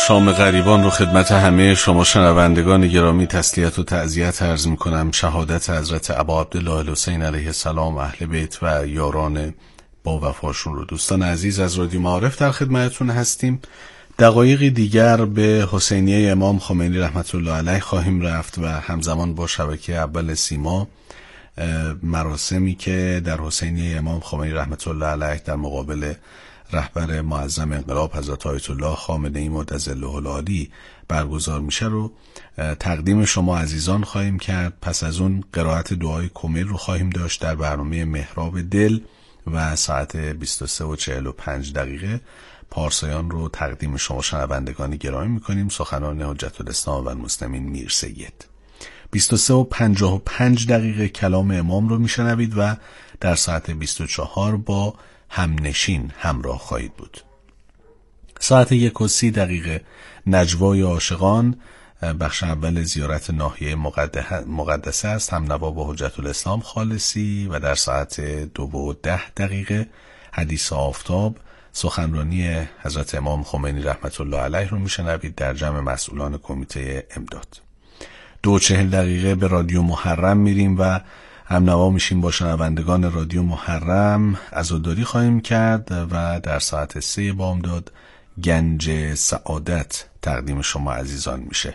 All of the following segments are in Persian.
شام غریبان رو خدمت همه شما شنوندگان گرامی تسلیت و تعزیت عرض می‌کنم. شهادت حضرت ابا عبدالله الحسین علیه السلام، اهل بیت و یاران با وفاشون رو. دوستان عزیز از رادیو معارف در خدمتتون هستیم. دقایقی دیگر به حسینیه امام خمینی رحمت الله علیه خواهیم رفت و همزمان با شبکه اول سیما مراسمی که در حسینیه امام خمینی رحمت الله علیه در مقابل رهبر معظم انقلاب حضرت آیت الله خامنه‌ای مدظله العالی برگزار میشه رو تقدیم شما عزیزان خواهیم کرد. پس از اون قرائت دعای کمیل رو خواهیم داشت در برنامه محراب دل و ساعت 23:45 پارسایان رو تقدیم شما شنوندگان گرامی میکنیم. سخنان حجت الاسلام و المسلمین میر سید. 23:55 کلام امام رو میشنوید و در ساعت 24 با همنشین همراه خواهید بود. ساعت 1:30 نجوای عاشقان، بخش اول زیارت ناحیه مقدسه است، هم نوا با حجت الاسلام خالصی، و در ساعت 2:10 حدیث آفتاب، سخنرانی حضرت امام خمینی رحمت الله علیه رو میشنوید در جمع مسئولان کمیته امداد. 2:40 به رادیو محرم میریم و هم نوا میشیم با شنوندگان رادیو محرم. عزاداری خواهیم کرد و در ساعت 3 بامداد گنج سعادت تقدیم شما عزیزان میشه.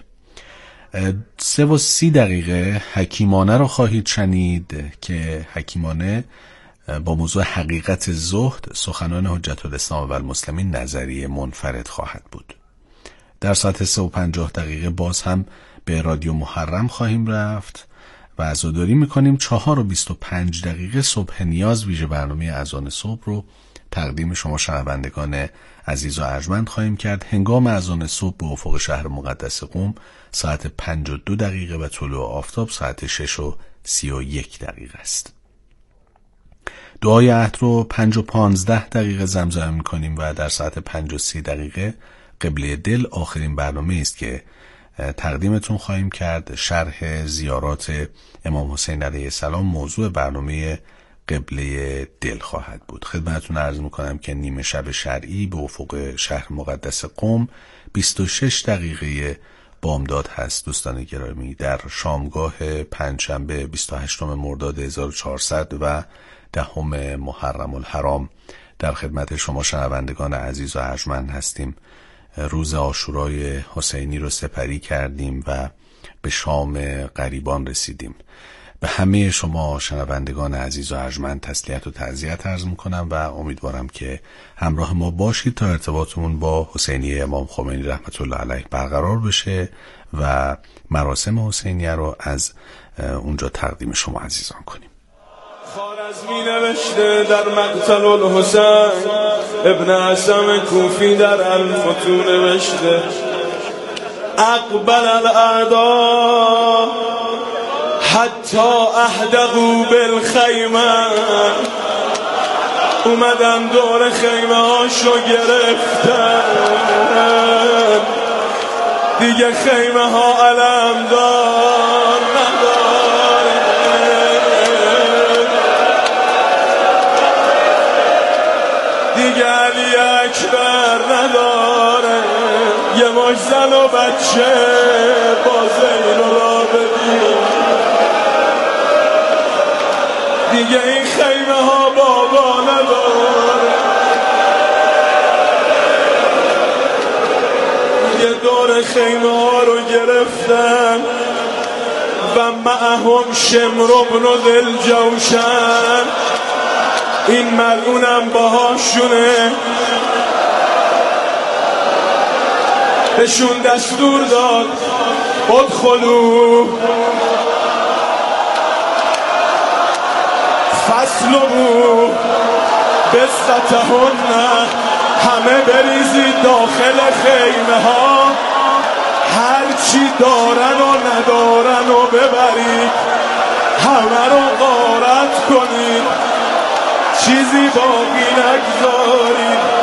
3:30 حکیمانه رو خواهید شنید که حکیمانه با موضوع حقیقت زهد، سخنان حجت الاسلام و المسلمین نظریه منفرد خواهد بود. در ساعت 3:50 باز هم به رادیو محرم خواهیم رفت و عزاداری میکنیم. 4:25 صبح نیاز، ویژه برنامه اذان صبح رو تقدیم شما شنوندگان عزیز و ارجمند خواهیم کرد. هنگام اذان صبح به افق شهر مقدس قم ساعت 52 و طلوع آفتاب ساعت 6:31 است. دعای عهد رو 5:15 زمزمه میکنیم و در ساعت 5:30 قبله دل آخرین برنامه است که تقدیمتون خواهیم کرد. شرح زیارات امام حسین علیه السلام موضوع برنامه قبله دل خواهد بود. خدمتتون عرض میکنم که نیمه شب شرعی به افق شهر مقدس قم 26 بامداد هست. دوستان گرامی، در شامگاه پنجشنبه 28 مرداد 1400 و 10 محرم الحرام در خدمت شما شنوندگان عزیز و ارجمند هستیم. روز عاشورای حسینی رو سپری کردیم و به شام غریبان رسیدیم. به همه شما شنوندگان عزیز و ارجمند تسلیت و تعزیت عرض میکنم و امیدوارم که همراه ما باشید تا ارتباطمون با حسینیه امام خمینی رحمت الله علیه برقرار بشه و مراسم حسینیه رو از اونجا تقدیم شما عزیزان کنیم. خوارزمی نوشته در مقتل الحسین، ابن عصم کوفی در الفتون نوشته اقبل الاعداء حتی احدقوا بالخیمه، اومدن دور خیمه هاشو گرفتن، دیگه خیمه ها علمدار نداره، دیگه علی اکبر نداره، یه ماش زن و بچه با زین و رابطی، دیگه این خیمه ها بابا نداره، یه دور خیمه ها رو گرفتن و معهم شمر بن ذوالجوشن، این ملعونم باهاشونه، بهشون دستور داد ادخلوا فاسلبوا بسطهن، همه بریزید داخل خیمه ها، هرچی دارن و ندارن و ببرید، همه رو غارت کنید، چیزی باقی نگذارید.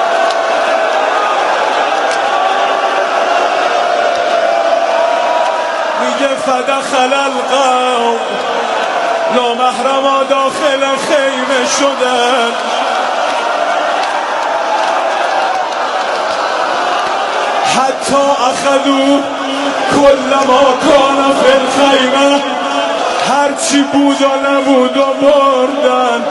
میگه فدخل القوم، نامحرما داخل خیمه شدن، حتی اخذوا کل ما کان فی الخیمه، هرچی بود و نبود و بردن.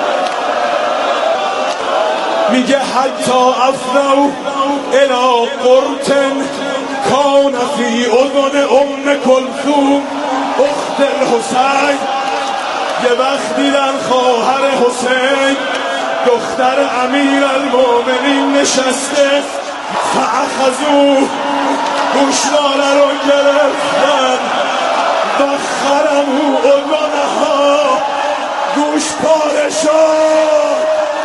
میگه حتی افنوا الی قرط کان فی اذن کلثوم اخت الحسین. یه وقت دیدن خواهر حسین دختر امیر المومنین نشسته، فاخذوا گوشواره رو گرفتن و خرموا اذنها، گوش پاره شد.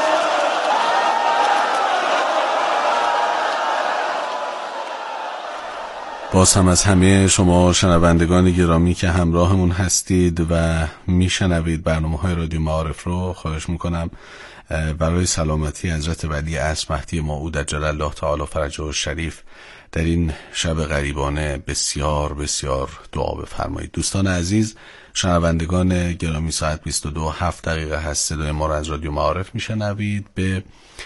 باز هم از همه شما شنوندگان گرامی که همراهمون هستید و میشنوید برنامه‌های رادیو معارف رو خواهش میکنم برای سلامتی حضرت ولی عصر مهدی موعود عجل الله تعالی فرجه الشریف در این شب غریبانه بسیار بسیار دعا بفرمایید. دوستان عزیز، شنوندگان گرامی، ساعت 22:07 هست. صدای ما را از رادیو معارف میشنوید. به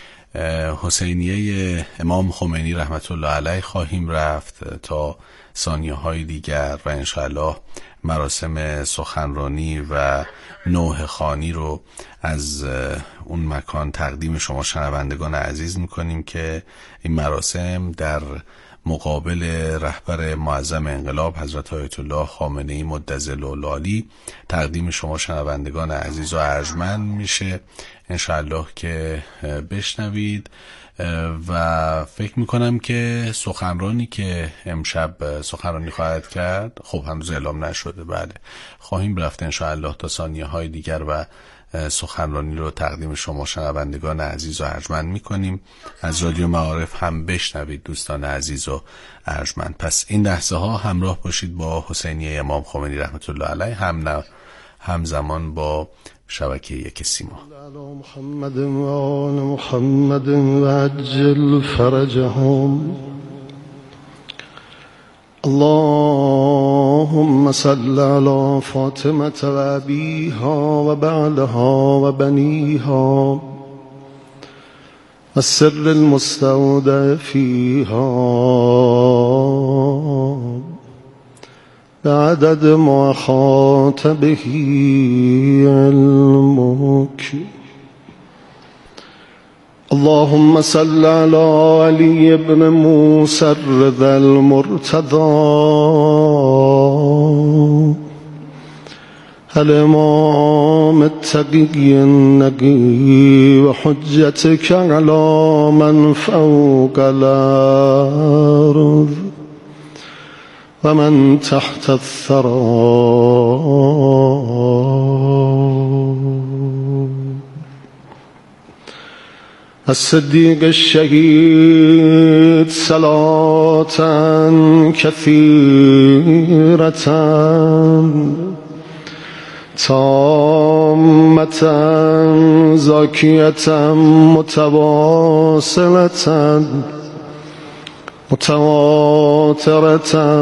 حسینیه امام خمینی رحمت الله علیه خواهیم رفت تا ثانیه های دیگر و انشاءالله مراسم سخنرانی و نوحه خوانی رو از اون مکان تقدیم شما شنوندگان عزیز میکنیم که این مراسم در مقابل رهبر معظم انقلاب حضرت آیت الله خامنه‌ای مدظل العالی تقدیم شما شنوندگان عزیز و ارجمند میشه انشاءالله که بشنوید. و فکر میکنم که سخنرانی که امشب سخنرانی خواهد کرد، خب هنوز اعلام نشده، بله خواهیم رفت انشاءالله تا ثانیه های دیگر و سخنرانی رو تقدیم شما شنوندگان عزیز و ارجمند میکنیم. از رادیو معارف هم بشنوید دوستان عزیز و ارجمند. پس این لحظه ها همراه باشید با حسینیه امام خمینی رحمت الله علیه، همزمان با شبکه یک سیما. محمد و آل محمد و عجل فرجهم. اللهم صل على فاطمة و ابیها و بعلها و بنیها و السر المستودع فیها بعدد ما احاط به علمك. اللهم صل على علي بن موسى الرضا المرتضى الإمام التقي النقي وحجتك على من فوق الأرض ومن تحت الثرى. الصديق الشهيد صلاة كثيرة تامة زاكية متواصلة متواترة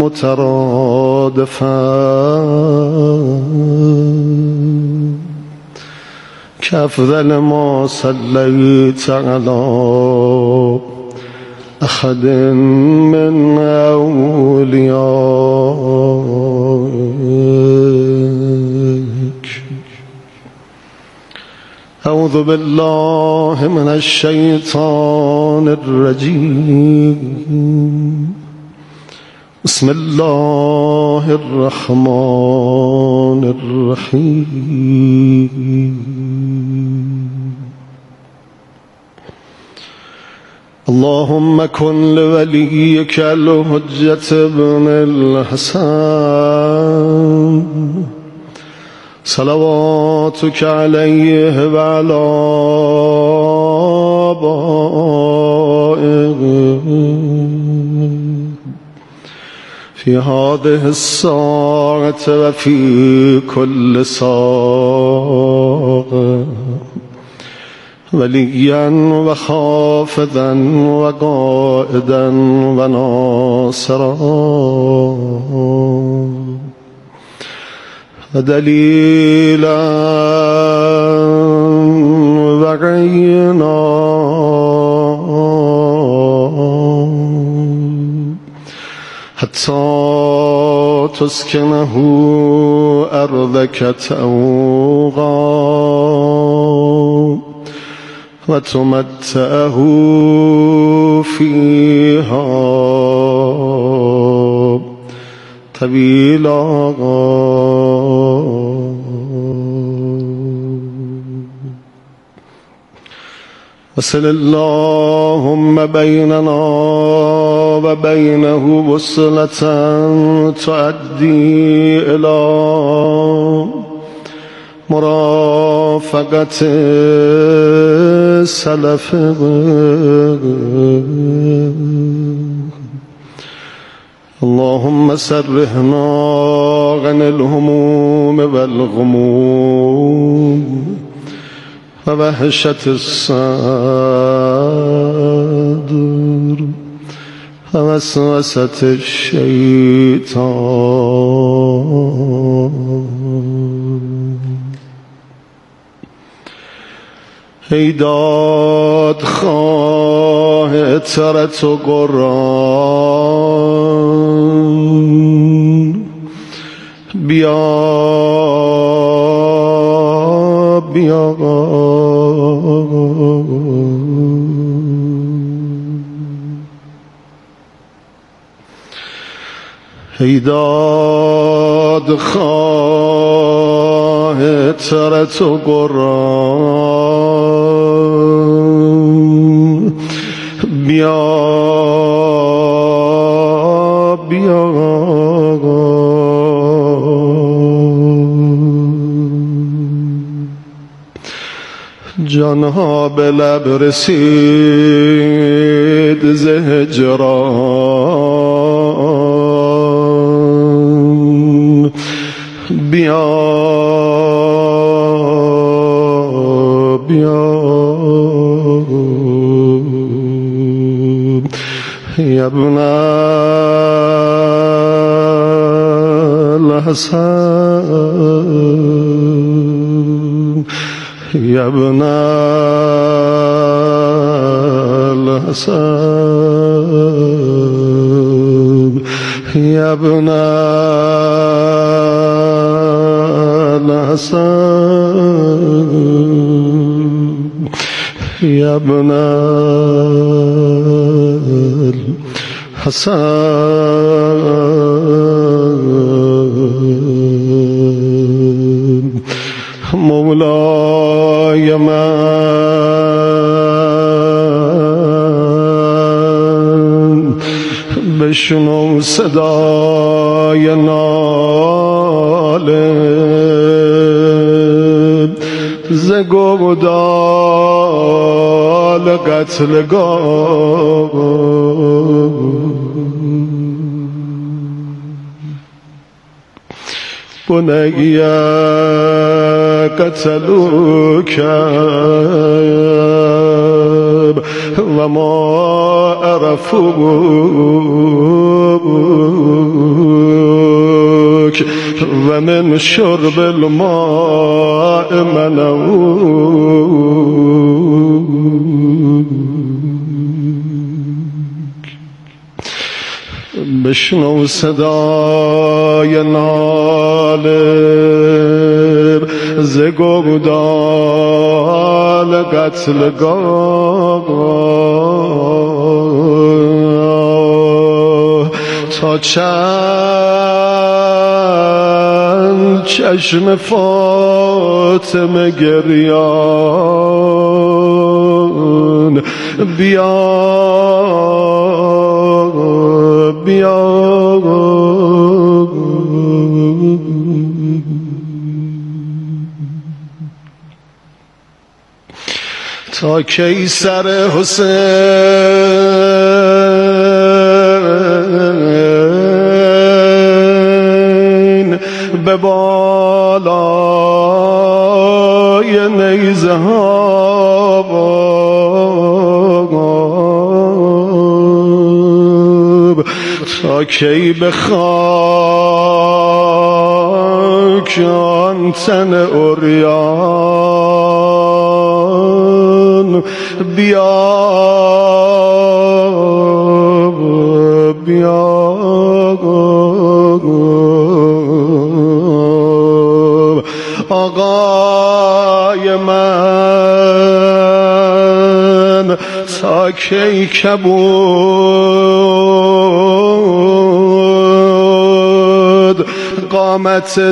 مترادفة كأفضل ما صليت على أحد من أوليائك. أعوذ بالله من الشيطان الرجيم. بسم الله الرحمن الرحيم. اللهم كن لوليك الحجة بن الحسن صلواتك عليه وعلى آبائه في هذه الساعة وفي كل ساعة وليا وخافضا وقائدا وناصرا ودليلا وعينا حتى تسكنه أرضك طوعا وتمتعه فيها طويلا. وصل اللهم بيننا وبينه وصلة تؤدي إلى مرافقة السلف. اللهم سرحنا عن الهموم والغموم ووحشة الصدر ووسوسة الشيطان. ای دادخواه اطرت و قرآن، بیا بیا ای دادخواه اطرت و قرآن، بیا بیا جانها به لب رسید ز هجران، بیا بیا یا ابن الحسن، یا ابن الحسن، یا ابن الحسن، یا ابن الحسن. مولای من بشنو صدای ناله ز گودال قتلگاه. بني قتلوك وما عرفوك ومن شرب الماء منعوك. بشنو صدای ناله ز گودال قتلگاه. تا چند چشم فاطمه گریان، بیا بیا تا کی سر حسین به بالای نیزه ها، تا کی به خاک آن تن عریان، بیا بیا کی کبود قامت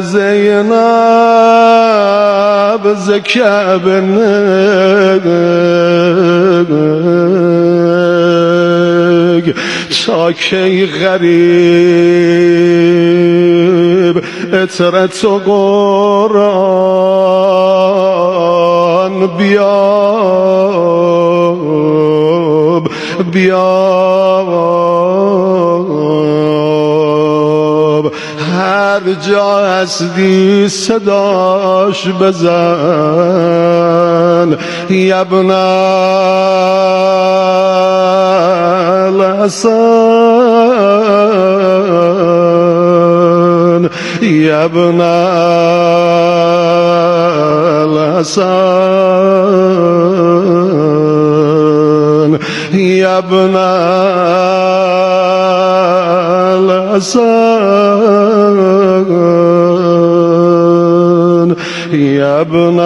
زینب ز کعبه تا کی غریب اطرت و قرآن بیاب هر جا هستی صداش بزن ابن الحسن ابن الحسن ابن الحسن ابن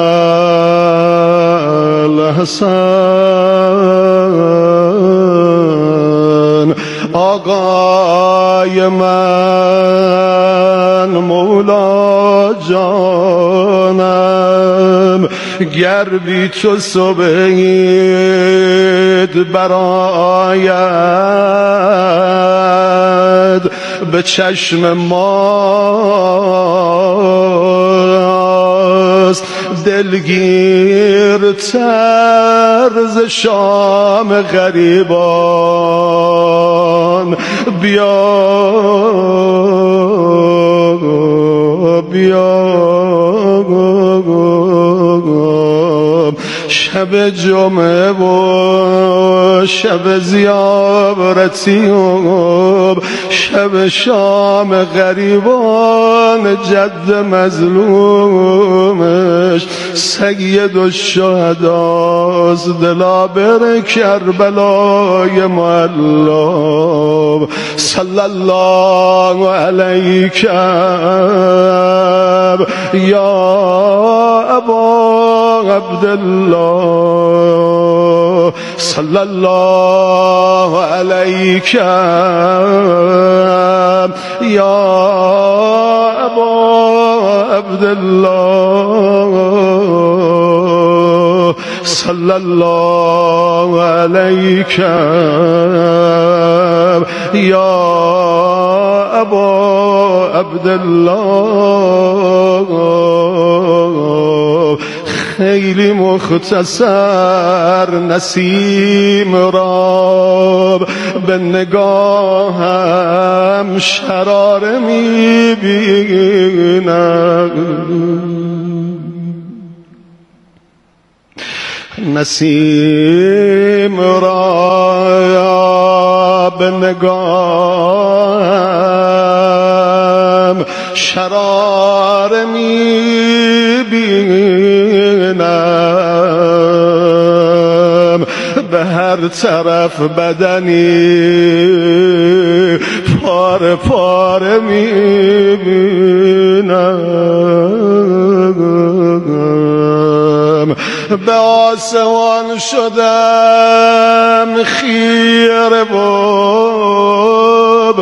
الحسن آقای من مولا جانم گر بی تو صبح عید برآید به چشم ماست دلگیر طرز شام غریبان بیا شب جمعه و شب زیارتی و شب شام غریبان جد مظلومش سید الشهداست دلابر کربلای معلا صلی الله علیک یا ابا عبدالله صلی الله علیک یا ابا عبدالله صلی الله علیک یا ابا عبدالله خیلی مختصر نسیم را به نگاهم شراره میبینم نسیم را به نگاهم شراره میبینم به هر طرف بدنی پاره پاره میبینم به آسمان شدم خیره باب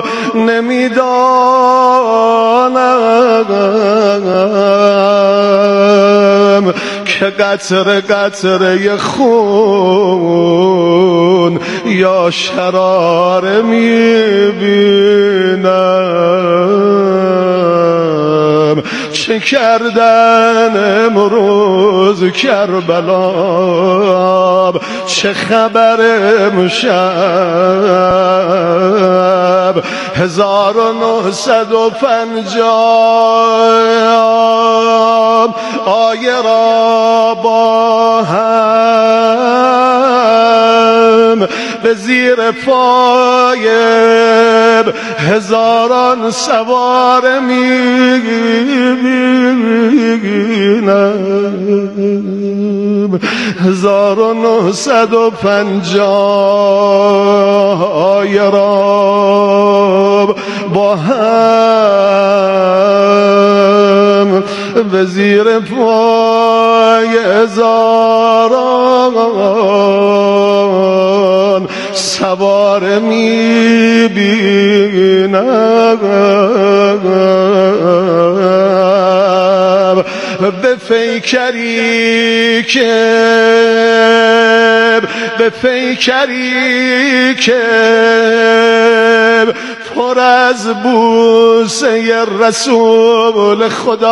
نمیدانم که قطره قطره خون یا شراره میبینم چه کردن امروز کربلا چه خبر امشب 1950 آیه را با هم به زیر پای هزاران سوار میبینم 1950 آیه را با هم به زیر پای هزاران سواره میبینم به پیکری که پر از بوسه رسول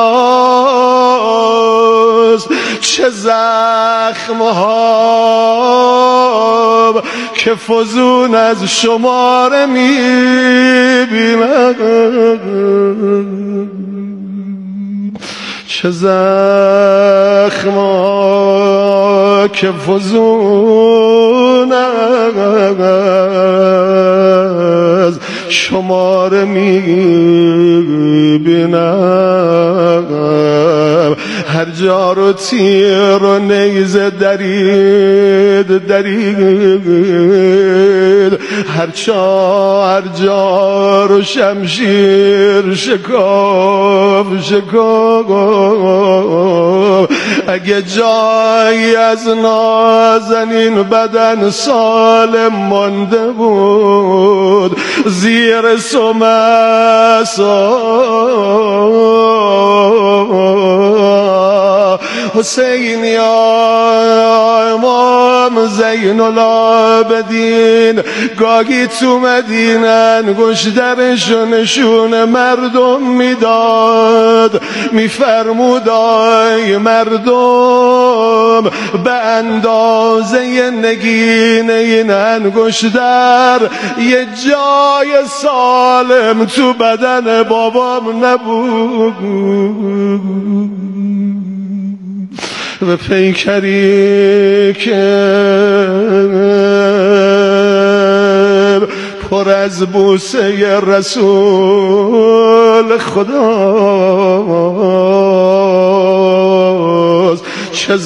خداست، چه زخم‌ها که فزون از شمار میبینم، چه زخم‌ها که فزون از شمار میبینم. هر جا رو تیر و نیزه درید، هر جا رو شمشیر شکاف. اگه جایی از نازنین بدن سالم مانده بود زیر حسین یا امام زین العابدین، گاهی تو مدینه انگشترشو نشون مردم میداد، میفرمود ای مردم به اندازه نگین این انگشتر یه جای سالم تو بدن بابام نبود. و پیکری که پر از بوسه رسول خداست، چه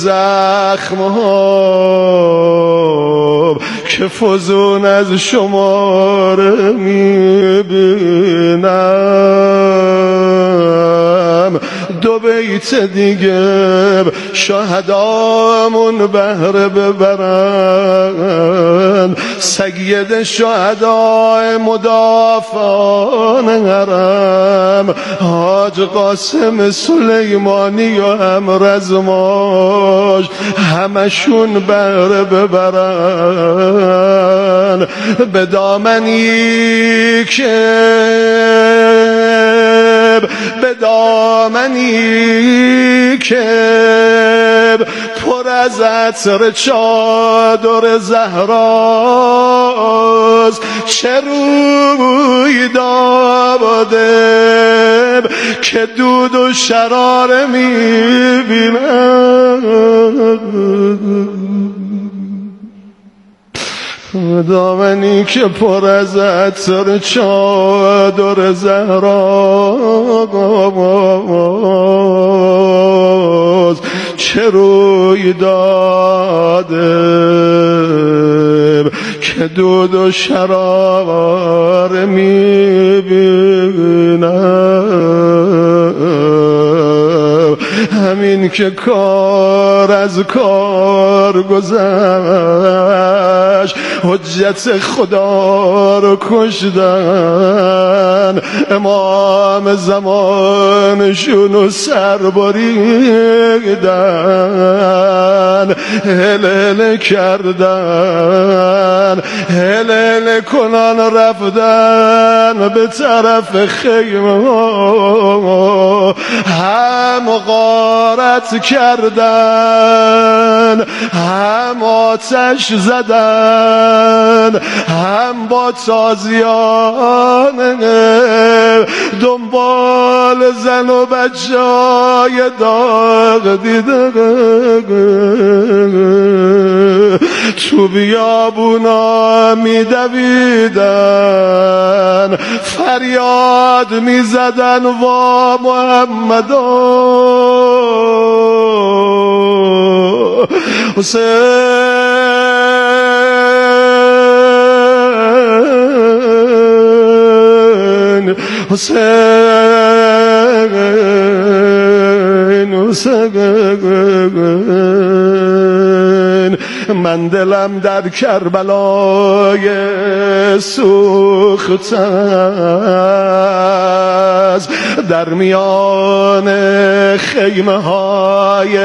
زخم‌ها که فزون از شمار میبینم. دو بیت دیگه شهدامون بهره ببرن، سید شهدای مدافعان حرم حاج قاسم سلیمانی و همرزماش همشون بهره ببرن. به دامنی که پر از عطر چادر زهراست، چه روی داده که دود و شراره میبینم. دامنی که پر از عطر چادر زهراست، چه روی داده که دود و شرار میبینم. همین که کار از کار گذشت، حجت خدا رو کشتن، امام زمانشون سر بریدن، هلل کردن، هلل کنان رفتن به طرف خیمه، هم غارت کردن، هم آتش زدن، هم با تازیان دنبال زن و بچه های داغ دیده تو بیابونا میدویدن، فریاد میزدن وا محمدا حسین حسین حسین. من دلم در کربلای سوخته است، در میان خیمه های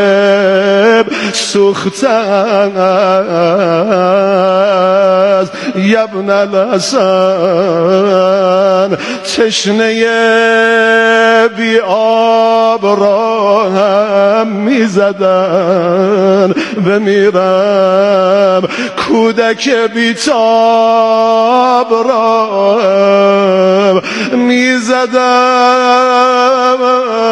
سوخته است. یبن الحسن تشنه بی آب را هم میزدن، بمیرم کودک بی تاب را میزدن.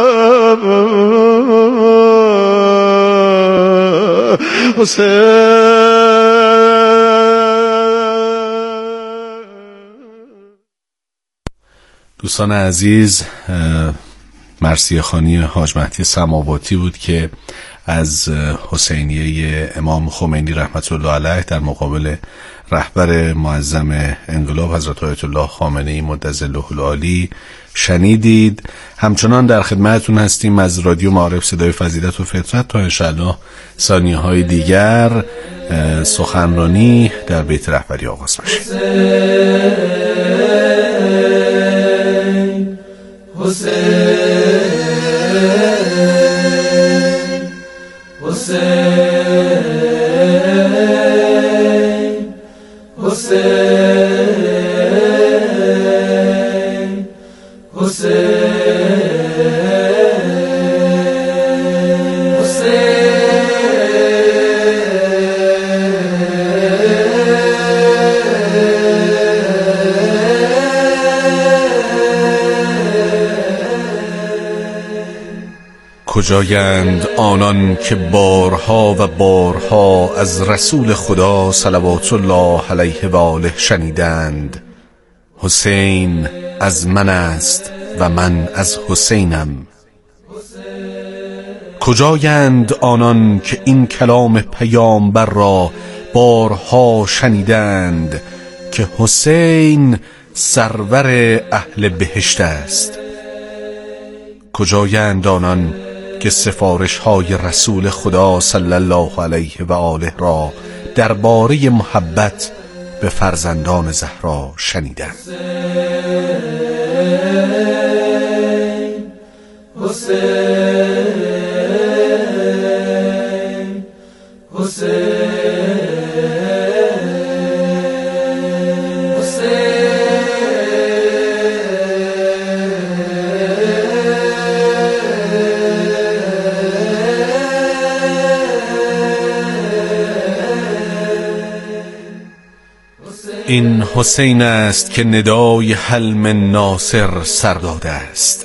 دوستان عزیز، مرثیه خوانی حاج مهدی سماواتی بود که از حسینیه امام خمینی رحمت الله علیه در مقابل رهبر معظم انقلاب حضرت آیت الله خامنه‌ای مدظله العالی شنیدید. همچنان در خدمتتون هستیم از رادیو معارف صدای فضیلت و فطرت تا انشاءالله ثانیه‌های دیگر سخنرانی در بیت رهبری آغاز بشه. کجایند آنان که بارها و بارها از رسول خدا صلوات الله علیه و آله شنیدند حسین از من است و من از حسینم. کجایند آنان که این کلام پیامبر را بارها شنیدند که حسین سرور اهل بهشت است. کجایند آنان که سفارش های رسول خدا صلی الله علیه و آله را درباره محبت به فرزندان زهرا شنیدند. این حسین است که ندای حلم ناصر سر داده است.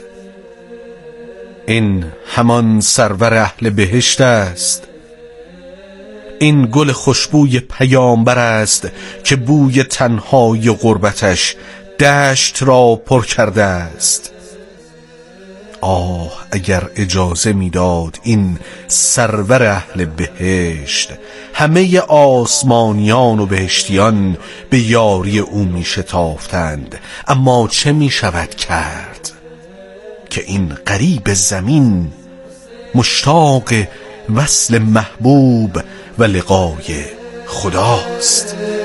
این همان سرور اهل بهشت است. این گل خوشبوی پیامبر است که بوی تنهای غربتش دشت را پر کرده است. آه اگر اجازه میداد این سرور اهل بهشت همه آسمانیان و بهشتیان به یاری او می شتافتند، اما چه می شود کرد که این غریب زمین مشتاق وصل محبوب و لقای خداست.